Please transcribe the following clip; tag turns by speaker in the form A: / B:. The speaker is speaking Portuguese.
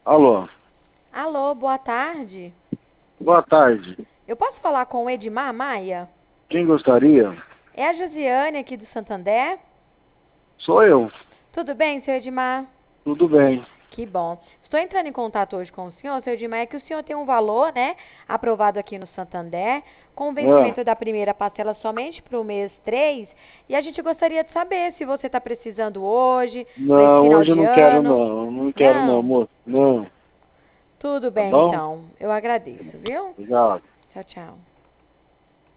A: Alô,
B: Alô, boa tarde.
A: boa tarde.
B: Eu posso falar com o Edmar Maia?
A: Quem gostaria?
B: É a Josiane aqui do Santander.
A: Sou eu.
B: Tudo bem, seu Edmar?
A: Tudo bem.
B: Que bom. Estou entrando em contato hoje com o senhor, seu Edmar, é que o senhor tem um valor, né, aprovado aqui no Santander, com o
A: Ah,
B: vencimento da primeira parcela somente para o mês 3. E a gente gostaria de saber se você está precisando hoje, para esse
A: não,
B: final
A: hoje eu
B: de
A: não quero
B: ano.
A: não. Não quero não,
B: Não?
A: moço. Não,
B: Tudo
A: tá
B: bem,
A: bom?
B: então. Eu agradeço, viu?
A: Obrigado.
B: Tchau, tchau.